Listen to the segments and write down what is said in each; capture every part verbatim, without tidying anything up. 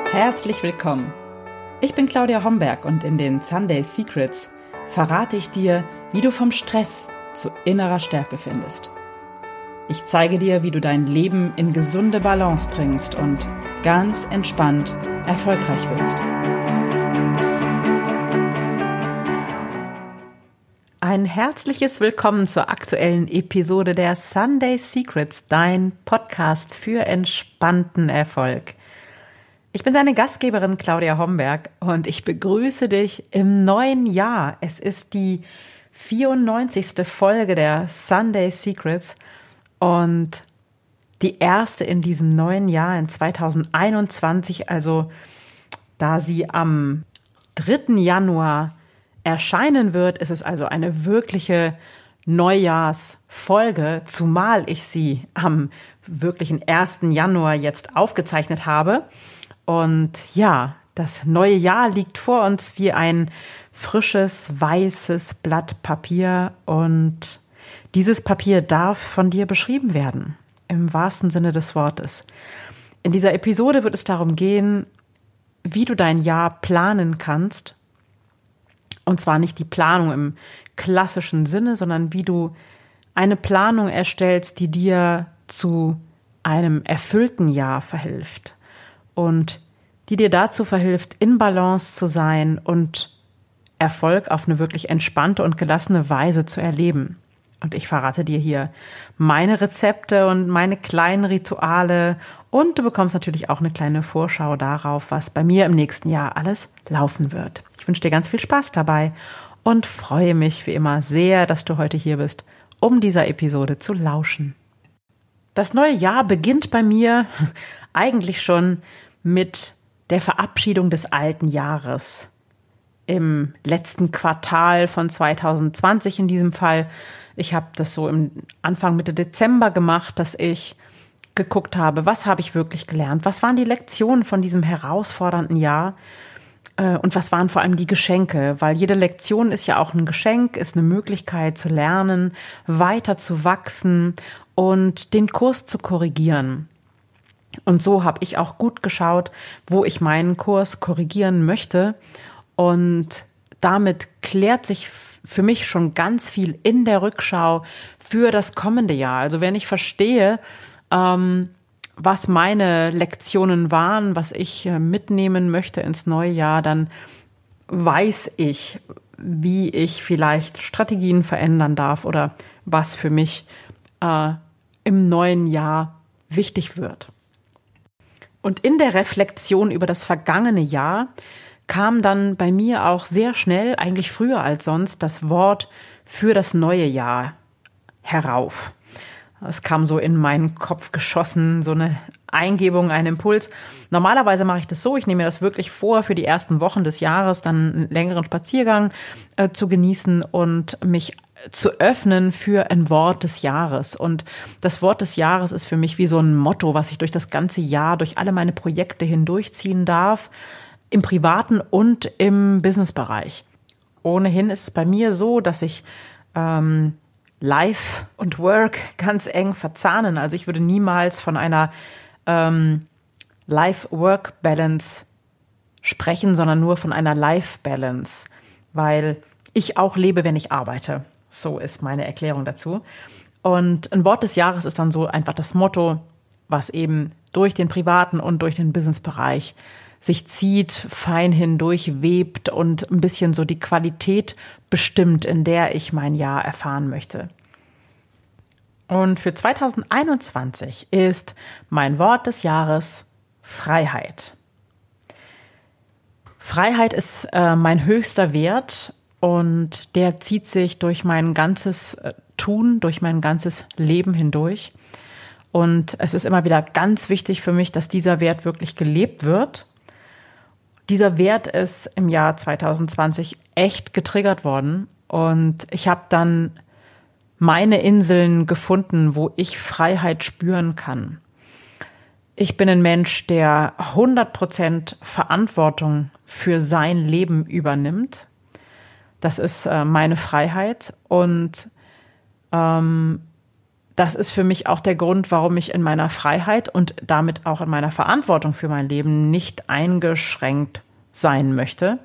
Herzlich willkommen. Ich bin Claudia Homberg und in den Sunday Secrets verrate ich dir, wie du vom Stress zu innerer Stärke findest. Ich zeige dir, wie du dein Leben in gesunde Balance bringst und ganz entspannt erfolgreich wirst. Ein herzliches Willkommen zur aktuellen Episode der Sunday Secrets, dein Podcast für entspannten Erfolg. Ich bin deine Gastgeberin Claudia Homberg und ich begrüße dich im neuen Jahr. Es ist die vierundneunzigste Folge der Sunday Secrets und die erste in diesem neuen Jahr in zweitausendeinundzwanzig, also da sie am dritten Januar erscheinen wird, ist es also eine wirkliche Neujahrsfolge, zumal ich sie am wirklichen ersten Januar jetzt aufgezeichnet habe. Und ja, das neue Jahr liegt vor uns wie ein frisches, weißes Blatt Papier und dieses Papier darf von dir beschrieben werden, im wahrsten Sinne des Wortes. In dieser Episode wird es darum gehen, wie du dein Jahr planen kannst. Und zwar nicht die Planung im klassischen Sinne, sondern wie du eine Planung erstellst, die dir zu einem erfüllten Jahr verhilft und die dir dazu verhilft, in Balance zu sein und Erfolg auf eine wirklich entspannte und gelassene Weise zu erleben. Und ich verrate dir hier meine Rezepte und meine kleinen Rituale und du bekommst natürlich auch eine kleine Vorschau darauf, was bei mir im nächsten Jahr alles laufen wird. Ich wünsche dir ganz viel Spaß dabei und freue mich wie immer sehr, dass du heute hier bist, um dieser Episode zu lauschen. Das neue Jahr beginnt bei mir eigentlich schon mit der Verabschiedung des alten Jahres. Im letzten Quartal von zweitausendzwanzig in diesem Fall. Ich habe das so im Anfang Mitte Dezember gemacht, dass ich geguckt habe, was habe ich wirklich gelernt? Was waren die Lektionen von diesem herausfordernden Jahr? Und was waren vor allem die Geschenke? Weil jede Lektion ist ja auch ein Geschenk, ist eine Möglichkeit zu lernen, weiter zu wachsen und den Kurs zu korrigieren. Und so habe ich auch gut geschaut, wo ich meinen Kurs korrigieren möchte. Und damit klärt sich für mich schon ganz viel in der Rückschau für das kommende Jahr. Also wenn ich verstehe, ähm, was meine Lektionen waren, was ich äh, mitnehmen möchte ins neue Jahr, dann weiß ich, wie ich vielleicht Strategien verändern darf oder was für mich äh, im neuen Jahr wichtig wird. Und in der Reflexion über das vergangene Jahr kam dann bei mir auch sehr schnell, eigentlich früher als sonst, das Wort für das neue Jahr herauf. Es kam so in meinen Kopf geschossen, so eine Eingebung, ein Impuls. Normalerweise mache ich das so, ich nehme mir das wirklich vor, für die ersten Wochen des Jahres dann einen längeren Spaziergang äh, zu genießen und mich zu öffnen für ein Wort des Jahres. Und das Wort des Jahres ist für mich wie so ein Motto, was ich durch das ganze Jahr, durch alle meine Projekte hindurchziehen darf, im privaten und im Businessbereich. Ohnehin ist es bei mir so, dass ich ähm, Life und Work ganz eng verzahnen. Also ich würde niemals von einer ähm, Life-Work-Balance sprechen, sondern nur von einer Life-Balance, weil ich auch lebe, wenn ich arbeite. So ist meine Erklärung dazu. Und ein Wort des Jahres ist dann so einfach das Motto, was eben durch den privaten und durch den Businessbereich sich zieht, fein hindurch webt und ein bisschen so die Qualität bestimmt, in der ich mein Jahr erfahren möchte. Und für zweitausendeinundzwanzig ist mein Wort des Jahres Freiheit. Freiheit ist äh, mein höchster Wert und der zieht sich durch mein ganzes äh, Tun, durch mein ganzes Leben hindurch. Und es ist immer wieder ganz wichtig für mich, dass dieser Wert wirklich gelebt wird. Dieser Wert ist im Jahr zweitausendzwanzig echt getriggert worden und ich habe dann meine Inseln gefunden, wo ich Freiheit spüren kann. Ich bin ein Mensch, der hundert Prozent Verantwortung für sein Leben übernimmt. Das ist äh, meine Freiheit und ähm, das ist für mich auch der Grund, warum ich in meiner Freiheit und damit auch in meiner Verantwortung für mein Leben nicht eingeschränkt sein möchte.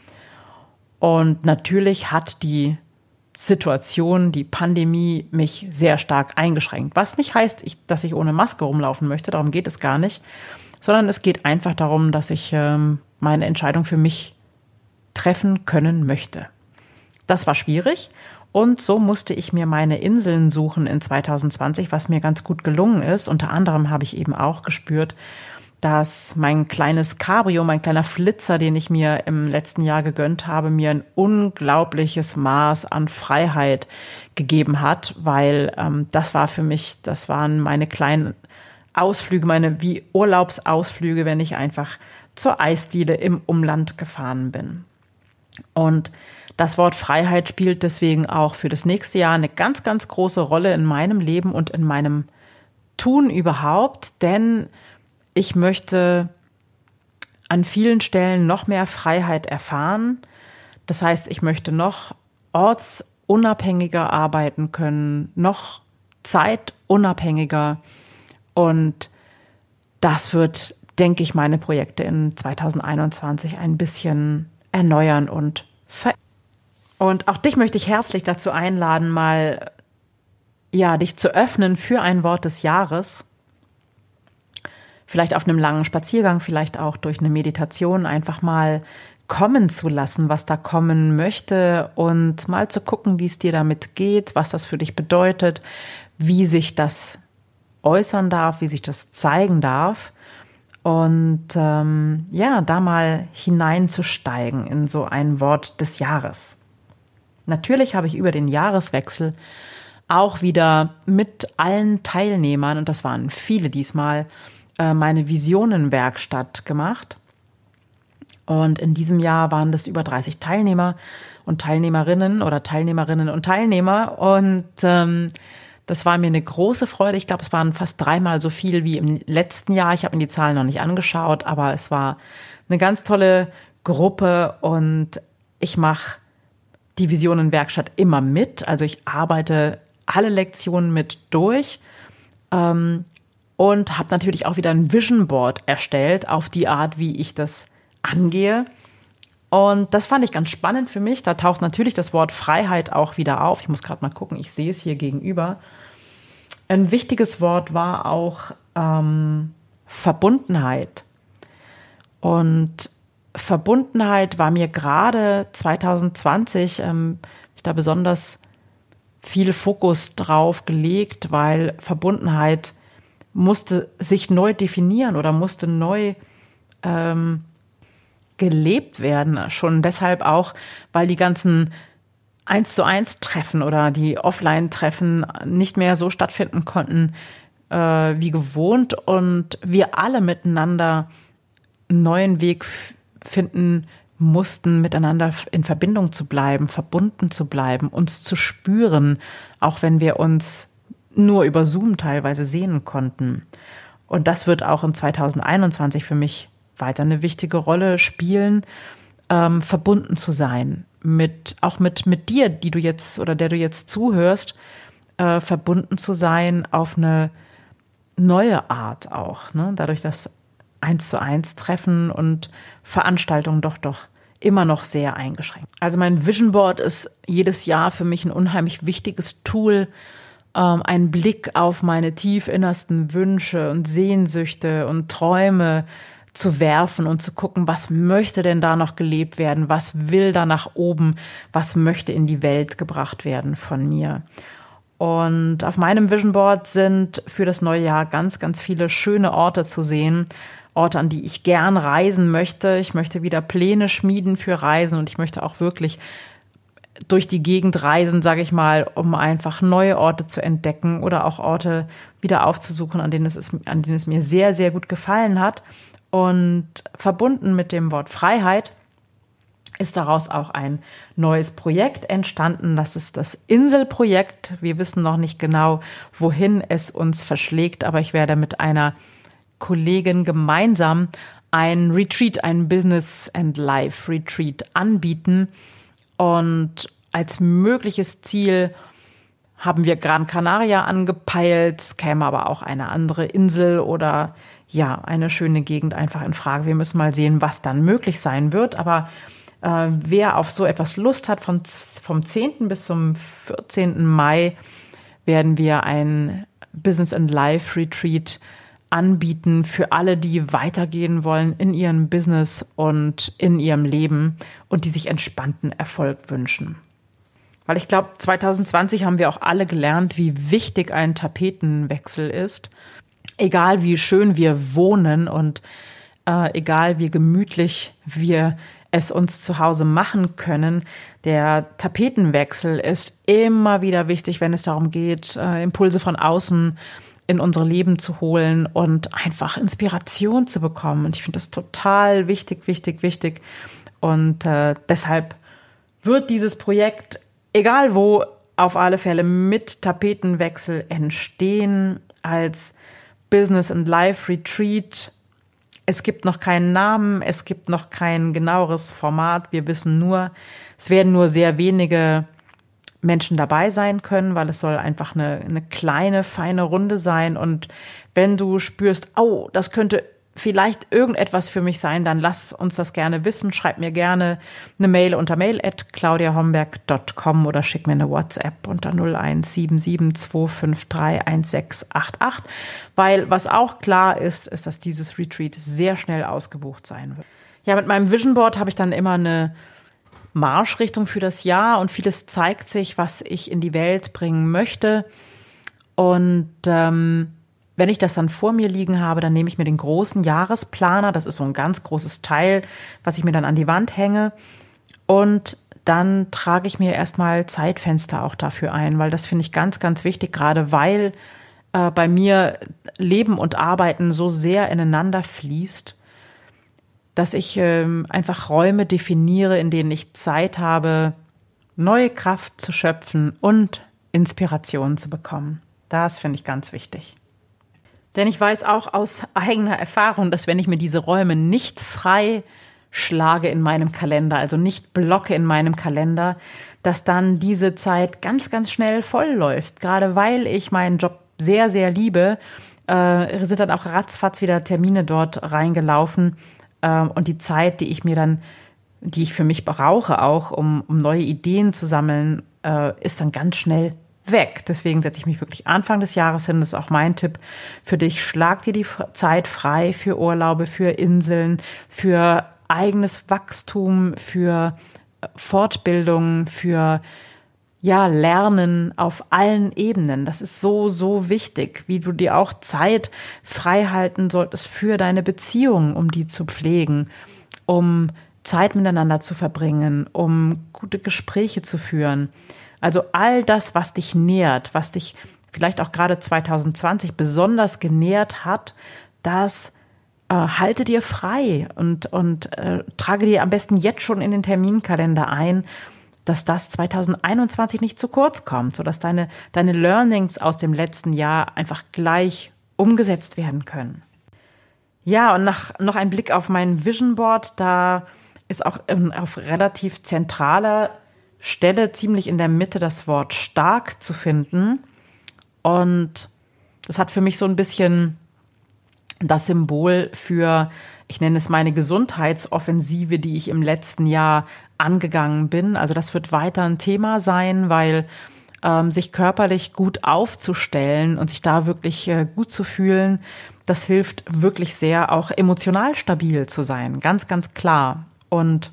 Und natürlich hat die Situation, die Pandemie mich sehr stark eingeschränkt. Was nicht heißt, ich, dass ich ohne Maske rumlaufen möchte, darum geht es gar nicht, sondern es geht einfach darum, dass ich ähm, meine Entscheidung für mich treffen können möchte. Das war schwierig. Und so musste ich mir meine Inseln suchen in zwanzig zwanzig, was mir ganz gut gelungen ist. Unter anderem habe ich eben auch gespürt, dass mein kleines Cabrio, mein kleiner Flitzer, den ich mir im letzten Jahr gegönnt habe, mir ein unglaubliches Maß an Freiheit gegeben hat, weil ähm, das war für mich, das waren meine kleinen Ausflüge, meine wie Urlaubsausflüge, wenn ich einfach zur Eisdiele im Umland gefahren bin. Und das Wort Freiheit spielt deswegen auch für das nächste Jahr eine ganz, ganz große Rolle in meinem Leben und in meinem Tun überhaupt, denn ich möchte an vielen Stellen noch mehr Freiheit erfahren. Das heißt, ich möchte noch ortsunabhängiger arbeiten können, noch zeitunabhängiger. Und das wird, denke ich, meine Projekte in zwanzig einundzwanzig ein bisschen erneuern und verändern. Und auch dich möchte ich herzlich dazu einladen, mal ja, dich zu öffnen für ein Wort des Jahres. Vielleicht auf einem langen Spaziergang, vielleicht auch durch eine Meditation einfach mal kommen zu lassen, was da kommen möchte und mal zu gucken, wie es dir damit geht, was das für dich bedeutet, wie sich das äußern darf, wie sich das zeigen darf. Und ähm, ja, da mal hineinzusteigen in so ein Wort des Jahres. Natürlich habe ich über den Jahreswechsel auch wieder mit allen Teilnehmern, und das waren viele diesmal, äh, meine Visionenwerkstatt gemacht. Und in diesem Jahr waren das über dreißig Teilnehmer und Teilnehmerinnen oder Teilnehmerinnen und Teilnehmer. Und ähm, das war mir eine große Freude. Ich glaube, es waren fast dreimal so viel wie im letzten Jahr. Ich habe mir die Zahlen noch nicht angeschaut, aber es war eine ganz tolle Gruppe und ich mache die Visionenwerkstatt immer mit. Also ich arbeite alle Lektionen mit durch ähm, und habe natürlich auch wieder ein Vision Board erstellt auf die Art, wie ich das angehe. Und das fand ich ganz spannend für mich. Da taucht natürlich das Wort Freiheit auch wieder auf. Ich muss gerade mal gucken, ich sehe es hier gegenüber. Ein wichtiges Wort war auch ähm, Verbundenheit. Und Verbundenheit war mir gerade zwanzig zwanzig, ähm, ich da besonders viel Fokus drauf gelegt, weil Verbundenheit musste sich neu definieren oder musste neu ähm, gelebt werden. Schon deshalb auch, weil die ganzen eins zu eins Treffen oder die Offline-Treffen nicht mehr so stattfinden konnten äh, wie gewohnt und wir alle miteinander einen neuen Weg f- finden mussten, miteinander in Verbindung zu bleiben, verbunden zu bleiben, uns zu spüren, auch wenn wir uns nur über Zoom teilweise sehen konnten. Und das wird auch in zwanzig einundzwanzig für mich weiter eine wichtige Rolle spielen, ähm, verbunden zu sein, mit auch mit mit dir, die du jetzt oder der du jetzt zuhörst, äh, verbunden zu sein auf eine neue Art auch, ne? Dadurch, dass eins zu eins Treffen und Veranstaltungen doch doch immer noch sehr eingeschränkt. Also mein Vision Board ist jedes Jahr für mich ein unheimlich wichtiges Tool, ähm, einen Blick auf meine tief innersten Wünsche und Sehnsüchte und Träume zu werfen und zu gucken, was möchte denn da noch gelebt werden, was will da nach oben, was möchte in die Welt gebracht werden von mir. Und auf meinem Vision Board sind für das neue Jahr ganz, ganz viele schöne Orte zu sehen, Orte, an die ich gern reisen möchte. Ich möchte wieder Pläne schmieden für Reisen und ich möchte auch wirklich durch die Gegend reisen, sage ich mal, um einfach neue Orte zu entdecken oder auch Orte wieder aufzusuchen, an denen es, ist, an denen es mir sehr, sehr gut gefallen hat. Und verbunden mit dem Wort Freiheit ist daraus auch ein neues Projekt entstanden. Das ist das Inselprojekt. Wir wissen noch nicht genau, wohin es uns verschlägt, aber ich werde mit einer Kollegin gemeinsam ein Retreat, ein Business and Life Retreat anbieten. Und als mögliches Ziel haben wir Gran Canaria angepeilt. Es käme aber auch eine andere Insel oder ja, eine schöne Gegend einfach in Frage. Wir müssen mal sehen, was dann möglich sein wird. Aber äh, wer auf so etwas Lust hat, von, vom zehnten bis zum vierzehnten Mai werden wir ein Business and Life Retreat anbieten für alle, die weitergehen wollen in ihrem Business und in ihrem Leben und die sich entspannten Erfolg wünschen. Weil ich glaube, zwanzig zwanzig haben wir auch alle gelernt, wie wichtig ein Tapetenwechsel ist. Egal wie schön wir wohnen und äh, egal wie gemütlich wir es uns zu Hause machen können, der Tapetenwechsel ist immer wieder wichtig, wenn es darum geht, äh, Impulse von außen in unsere Leben zu holen und einfach Inspiration zu bekommen. Und ich finde das total wichtig, wichtig, wichtig. Und äh, deshalb wird dieses Projekt, egal wo, auf alle Fälle mit Tapetenwechsel entstehen als Business and Life Retreat. Es gibt noch keinen Namen, es gibt noch kein genaueres Format. Wir wissen nur, es werden nur sehr wenige Menschen dabei sein können, weil es soll einfach eine, eine kleine, feine Runde sein. Und wenn du spürst, oh, das könnte vielleicht irgendetwas für mich sein, dann lass uns das gerne wissen. Schreib mir gerne eine Mail unter mail at claudia homberg punkt com oder schick mir eine WhatsApp unter null eins sieben sieben zwei fünf drei eins sechs acht acht. Weil was auch klar ist, ist, dass dieses Retreat sehr schnell ausgebucht sein wird. Ja, mit meinem Vision Board habe ich dann immer eine Marschrichtung für das Jahr und vieles zeigt sich, was ich in die Welt bringen möchte. Und ähm, wenn ich das dann vor mir liegen habe, dann nehme ich mir den großen Jahresplaner. Das ist so ein ganz großes Teil, was ich mir dann an die Wand hänge. Und dann trage ich mir erstmal Zeitfenster auch dafür ein, weil das finde ich ganz, ganz wichtig, gerade weil äh, bei mir Leben und Arbeiten so sehr ineinander fließt, dass ich ähm, einfach Räume definiere, in denen ich Zeit habe, neue Kraft zu schöpfen und Inspiration zu bekommen. Das finde ich ganz wichtig. Denn ich weiß auch aus eigener Erfahrung, dass wenn ich mir diese Räume nicht frei schlage in meinem Kalender, also nicht blocke in meinem Kalender, dass dann diese Zeit ganz, ganz schnell voll läuft. Gerade weil ich meinen Job sehr, sehr liebe, äh, sind dann auch ratzfatz wieder Termine dort reingelaufen. Und die Zeit, die ich mir dann, die ich für mich brauche, auch um, um neue Ideen zu sammeln, äh, ist dann ganz schnell weg. Deswegen setze ich mich wirklich Anfang des Jahres hin. Das ist auch mein Tipp für dich. Schlag dir die Zeit frei für Urlaube, für Inseln, für eigenes Wachstum, für Fortbildung, für ja, Lernen auf allen Ebenen. Das ist so, so wichtig, wie du dir auch Zeit frei halten solltest für deine Beziehungen, um die zu pflegen, um Zeit miteinander zu verbringen, um gute Gespräche zu führen. Also all das, was dich nährt, was dich vielleicht auch gerade zwanzig zwanzig besonders genährt hat, das äh, halte dir frei und, und äh, trage dir am besten jetzt schon in den Terminkalender ein, dass das zwanzig einundzwanzig nicht zu kurz kommt, sodass deine, deine Learnings aus dem letzten Jahr einfach gleich umgesetzt werden können. Ja, und nach, noch ein Blick auf mein Vision Board, da ist auch ähm, auf relativ zentraler Stelle, ziemlich in der Mitte, das Wort stark zu finden. Und das hat für mich so ein bisschen das Symbol für, ich nenne es meine Gesundheitsoffensive, die ich im letzten Jahr angegangen bin. Also das wird weiter ein Thema sein, weil ähm, sich körperlich gut aufzustellen und sich da wirklich äh, gut zu fühlen, das hilft wirklich sehr, auch emotional stabil zu sein. Ganz, ganz klar. Und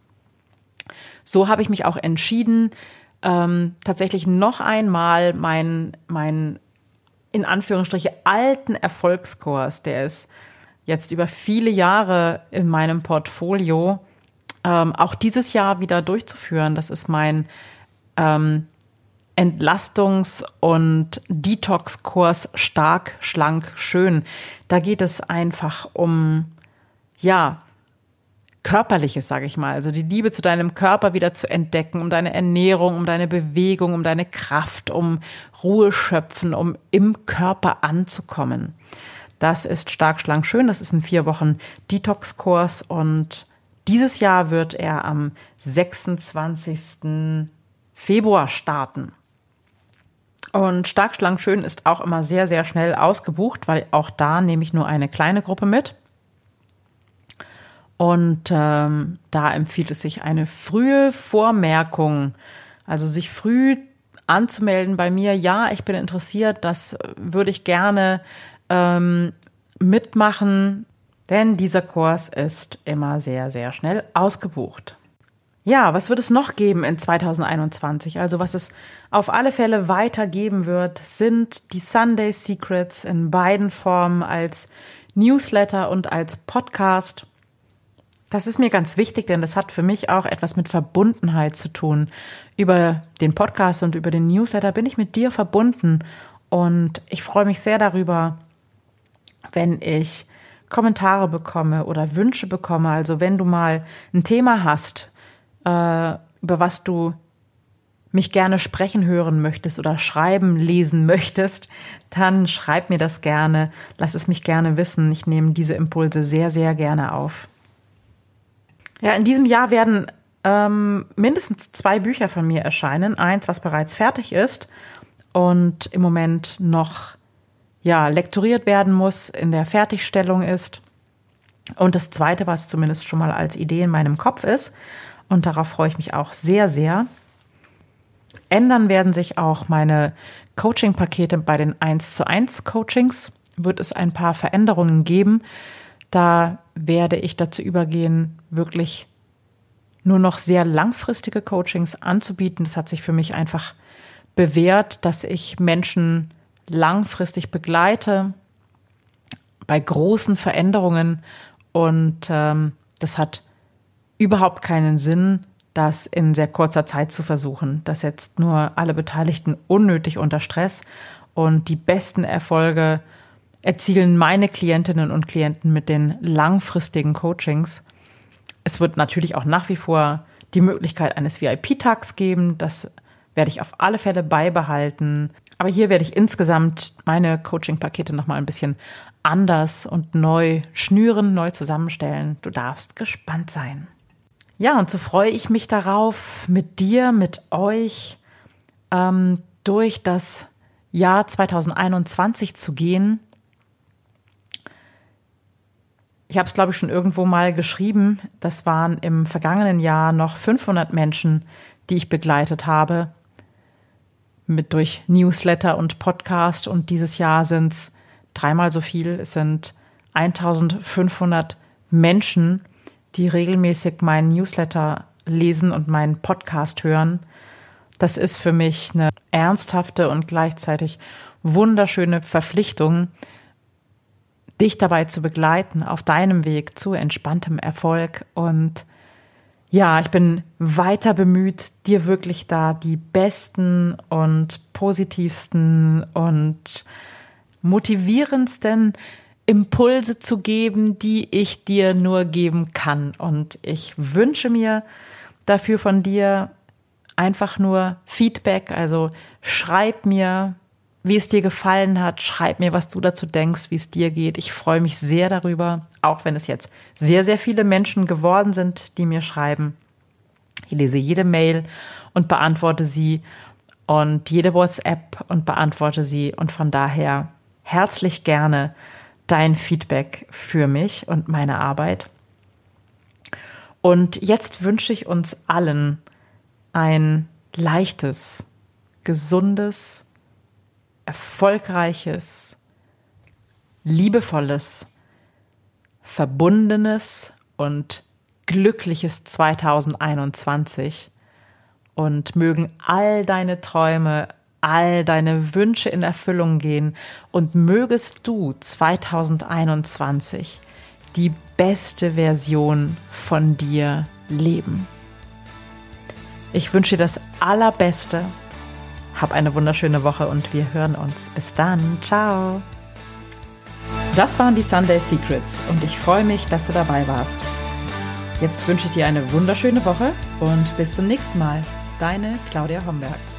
so habe ich mich auch entschieden, ähm, tatsächlich noch einmal meinen mein, in Anführungsstriche alten Erfolgskurs, der ist jetzt über viele Jahre in meinem Portfolio, ähm, auch dieses Jahr wieder durchzuführen. Das ist mein ähm, Entlastungs- und Detox-Kurs Stark, Schlank, Schön. Da geht es einfach um, ja, Körperliches, sage ich mal. Also die Liebe zu deinem Körper wieder zu entdecken, um deine Ernährung, um deine Bewegung, um deine Kraft, um Ruhe schöpfen, um im Körper anzukommen. Das ist Stark, Schlank, Schön. Das ist ein vier Wochen Detox-Kurs und dieses Jahr wird er am sechsundzwanzigsten Februar starten. Und Stark, schlank, schön ist auch immer sehr, sehr schnell ausgebucht, weil auch da nehme ich nur eine kleine Gruppe mit. Und ähm, da empfiehlt es sich eine frühe Vormerkung, also sich früh anzumelden bei mir. Ja, ich bin interessiert, das würde ich gerne ähm, mitmachen, denn dieser Kurs ist immer sehr, sehr schnell ausgebucht. Ja, was wird es noch geben in zwanzig einundzwanzig? Also was es auf alle Fälle weitergeben wird, sind die Sunday Secrets in beiden Formen als Newsletter und als Podcast. Das ist mir ganz wichtig, denn das hat für mich auch etwas mit Verbundenheit zu tun. Über den Podcast und über den Newsletter bin ich mit dir verbunden und ich freue mich sehr darüber, wenn ich Kommentare bekomme oder Wünsche bekomme. Also wenn du mal ein Thema hast, äh, über was du mich gerne sprechen hören möchtest oder schreiben, lesen möchtest, dann schreib mir das gerne, lass es mich gerne wissen. Ich nehme diese Impulse sehr, sehr gerne auf. Ja, in diesem Jahr werden ähm, mindestens zwei Bücher von mir erscheinen. Eins, was bereits fertig ist und im Moment noch ja, lektoriert werden muss, in der Fertigstellung ist. Und das zweite, was zumindest schon mal als Idee in meinem Kopf ist. Und darauf freue ich mich auch sehr, sehr. Ändern werden sich auch meine Coaching-Pakete bei den eins zu eins Coachings. Wird es ein paar Veränderungen geben. Da werde ich dazu übergehen, wirklich nur noch sehr langfristige Coachings anzubieten. Das hat sich für mich einfach bewährt, dass ich Menschen langfristig begleite bei großen Veränderungen. Und ähm, das hat überhaupt keinen Sinn, das in sehr kurzer Zeit zu versuchen. Das setzt nur alle Beteiligten unnötig unter Stress. Und die besten Erfolge erzielen meine Klientinnen und Klienten mit den langfristigen Coachings. Es wird natürlich auch nach wie vor die Möglichkeit eines V I P-Tags geben. Das werde ich auf alle Fälle beibehalten. Aber hier werde ich insgesamt meine Coaching-Pakete nochmal ein bisschen anders und neu schnüren, neu zusammenstellen. Du darfst gespannt sein. Ja, und so freue ich mich darauf, mit dir, mit euch ähm, durch das Jahr zwanzig einundzwanzig zu gehen. Ich habe es, glaube ich, schon irgendwo mal geschrieben. Das waren im vergangenen Jahr noch fünfhundert Menschen, die ich begleitet habe, mit durch Newsletter und Podcast. Und dieses Jahr sind es dreimal so viel. Es sind eintausendfünfhundert Menschen, die regelmäßig meinen Newsletter lesen und meinen Podcast hören. Das ist für mich eine ernsthafte und gleichzeitig wunderschöne Verpflichtung, dich dabei zu begleiten auf deinem Weg zu entspanntem Erfolg. Und ja, ich bin weiter bemüht, dir wirklich da die besten und positivsten und motivierendsten Impulse zu geben, die ich dir nur geben kann. Und ich wünsche mir dafür von dir einfach nur Feedback. Also schreib mir, wie es dir gefallen hat. Schreib mir, was du dazu denkst, wie es dir geht. Ich freue mich sehr darüber, auch wenn es jetzt sehr, sehr viele Menschen geworden sind, die mir schreiben. Ich lese jede Mail und beantworte sie und jede WhatsApp und beantworte sie. Und von daher herzlich gerne dein Feedback für mich und meine Arbeit. Und jetzt wünsche ich uns allen ein leichtes, gesundes, erfolgreiches, liebevolles, verbundenes und glückliches zwanzig einundzwanzig und mögen all deine Träume, all deine Wünsche in Erfüllung gehen und mögest du zwanzig einundzwanzig die beste Version von dir leben. Ich wünsche dir das Allerbeste. Hab eine wunderschöne Woche und wir hören uns. Bis dann. Ciao. Das waren die Sunday Secrets und ich freue mich, dass du dabei warst. Jetzt wünsche ich dir eine wunderschöne Woche und bis zum nächsten Mal. Deine Claudia Homberg.